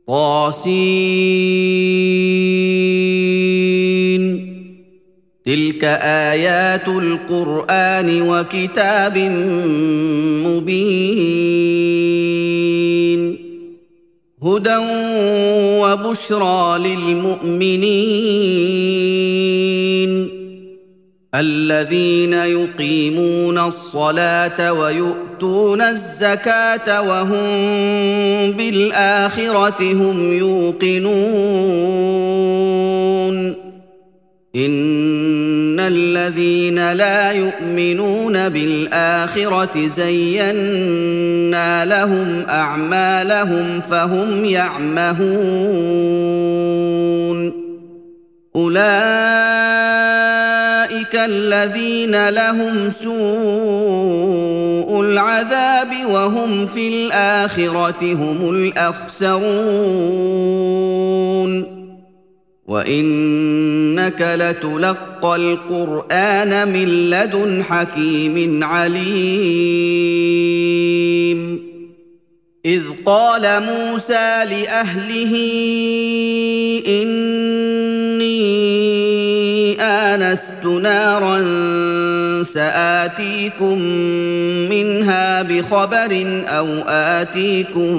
طاسين. تلك آيات القرآن وكتاب مبين هدى وبشرى للمؤمنين الذين يقيمون الصلاة ويؤتون الزكاة وهم بالآخرة هم يوقنون إن الذين لا يؤمنون بالآخرة زينا لهم أعمالهم فهم يعمهون أولئك الذين لهم سوء العذاب وهم في الآخرة هم الأخسرون وإنك لتلقى القرآن من لدن حكيم عليم إذ قال موسى لأهله إني آنست نارا سآتيكم منها بخبر أو آتيكم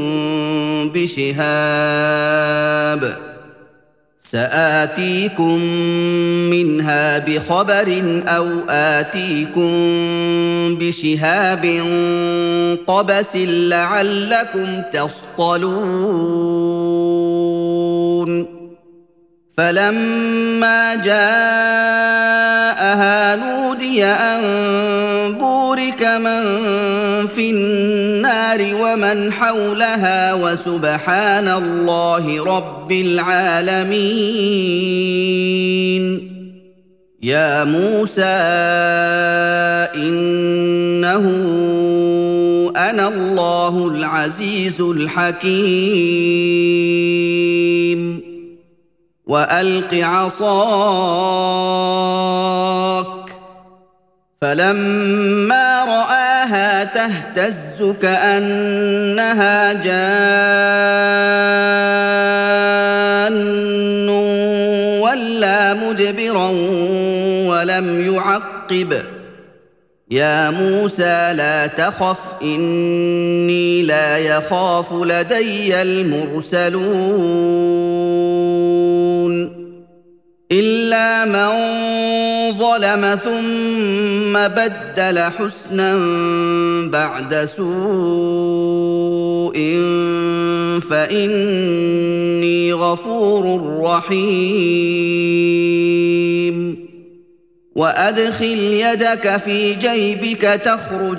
بشهاب قبس لعلكم تصطلون فلما جاءها نودي أن بورك من في النار ومن حولها وسبحان الله رب العالمين يا موسى إنه أنا الله العزيز الحكيم وألق عصاك فلما رآها تهتز كأنها جان ولا مدبرا ولم يعقب يا موسى لا تخف إني لا يخاف لدي المرسلون إلا من ظلم ثم بدل حسنا بعد سوء فإني غفور رحيم وأدخل يدك في جيبك تخرج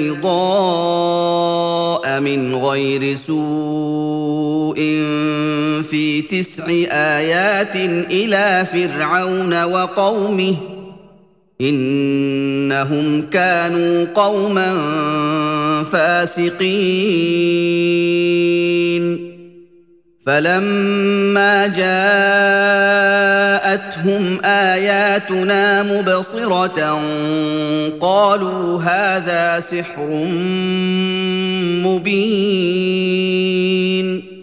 بيضاء من غير سوء في 9 آيات إلى فرعون وقومه إنهم كانوا قوما فاسقين فلما جاءتهم آياتنا مبصرة قالوا هذا سحر مبين